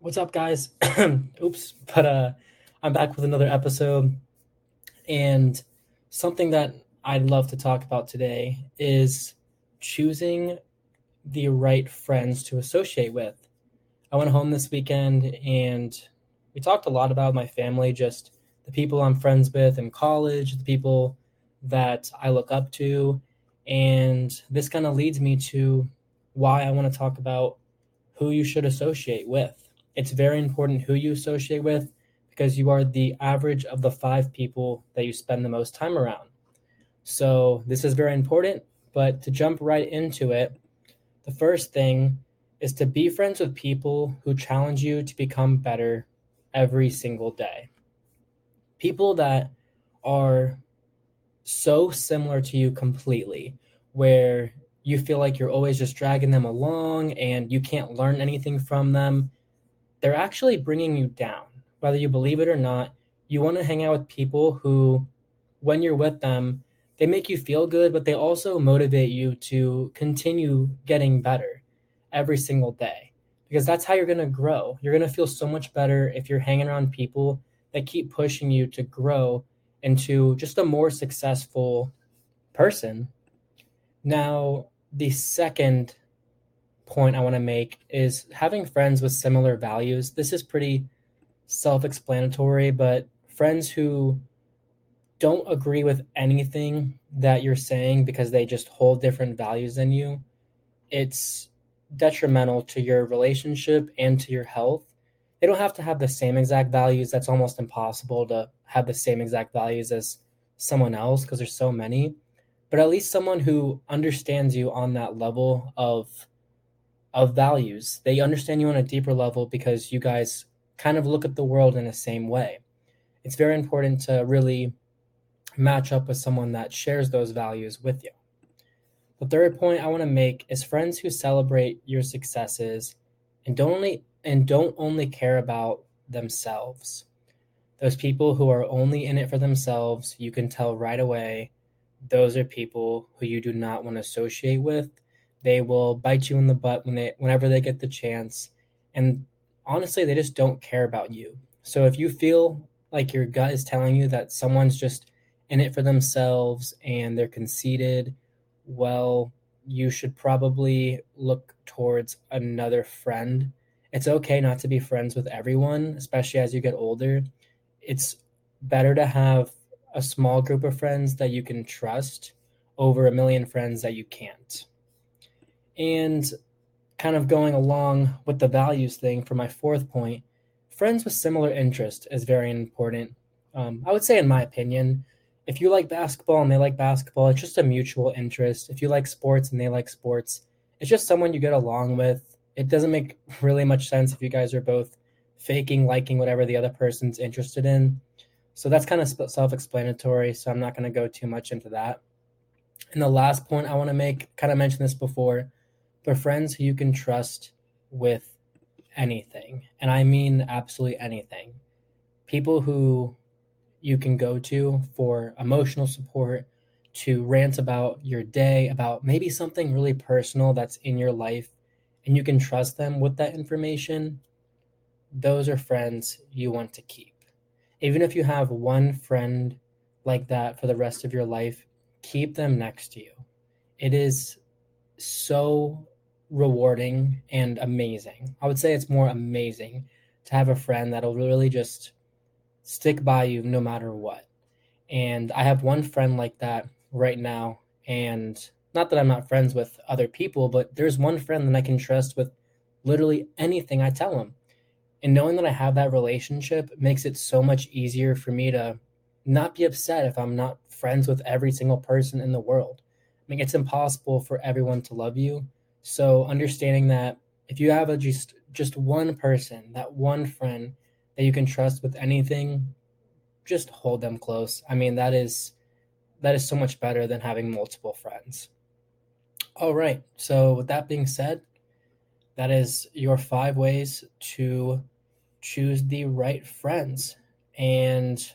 What's up, guys? Oops, but I'm back with another episode, and something that I'd love to talk about today is choosing the right friends to associate with. I went home this weekend and we talked a lot about my family, just the people I'm friends with in college, the people that I look up to, and this kind of leads me to why I want to talk about who you should associate with. It's very important who you associate with because you are the average of the five people that you spend the most time around. So, this is very important, but to jump right into it, the first thing is to be friends with people who challenge you to become better every single day. People that are so similar to you completely, where you feel like you're always just dragging them along and you can't learn anything from them. They're actually bringing you down. Whether you believe it or not, you want to hang out with people who, when you're with them, they make you feel good, but they also motivate you to continue getting better every single day. Because that's how you're going to grow. You're going to feel so much better if you're hanging around people that keep pushing you to grow into just a more successful person. Now, the second point I want to make is having friends with similar values. This is pretty self explanatory, but friends who don't agree with anything that you're saying because they just hold different values than you, it's detrimental to your relationship and to your health. They don't have to have the same exact values. That's almost impossible to have the same exact values as someone else because there's so many. But at least someone who understands you on that level of values. They understand you on a deeper level because you guys kind of look at the world in the same way. It's very important to really match up with someone that shares those values with you. The third point I want to make is friends who celebrate your successes and don't only care about themselves. Those people who are only in it for themselves, you can tell right away those are people who you do not want to associate with. They will bite you in the butt whenever they get the chance. And honestly, they just don't care about you. So if you feel like your gut is telling you that someone's just in it for themselves and they're conceited, well, you should probably look towards another friend. It's okay not to be friends with everyone, especially as you get older. It's better to have a small group of friends that you can trust over a million friends that you can't. And kind of going along with the values thing for my fourth point, friends with similar interest is very important. I would say, in my opinion, if you like basketball and they like basketball, it's just a mutual interest. If you like sports and they like sports, it's just someone you get along with. It doesn't make really much sense if you guys are both faking liking whatever the other person's interested in. So that's kind of self explanatory. So I'm not going to go too much into that. And the last point I want to make, kind of mentioned this before, but friends who you can trust with anything. And I mean absolutely anything. People who you can go to for emotional support, to rant about your day, about maybe something really personal that's in your life, and you can trust them with that information. Those are friends you want to keep. Even if you have one friend like that for the rest of your life, keep them next to you. It is so rewarding and amazing. I would say it's more amazing to have a friend that'll really just stick by you no matter what. And I have one friend like that right now. And not that I'm not friends with other people, but there's one friend that I can trust with literally anything I tell him. And knowing that I have that relationship makes it so much easier for me to not be upset if I'm not friends with every single person in the world. I mean, it's impossible for everyone to love you. So understanding that if you have just one person, that one friend that you can trust with anything, just hold them close. I mean, that is so much better than having multiple friends. All right. So with that being said, that is your 5 ways to choose the right friends. And